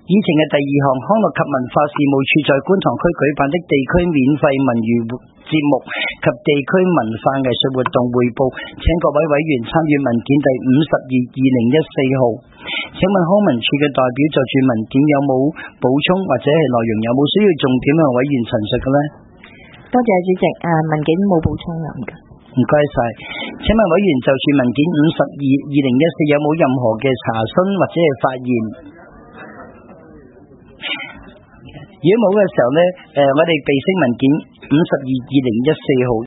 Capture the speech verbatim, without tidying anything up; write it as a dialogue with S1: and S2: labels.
S1: 議程嘅第二項，康樂及文化事務署在觀塘區舉辦的地區免費文娛節目及地區文化藝術活動匯報，請各位委員參閱文件第五十二二零一四號。請問康文署嘅代表就住文件有冇補充或者係內容有冇需要重點向委員陳述嘅呢？
S2: 多謝主席，誒文件冇補充啦，唔該。
S1: 唔該晒。請問委員就住文件五十二二零一四有冇任何嘅查詢或者係發言？如果冇嘅時候呢，誒我哋備悉文件五十二二零一四號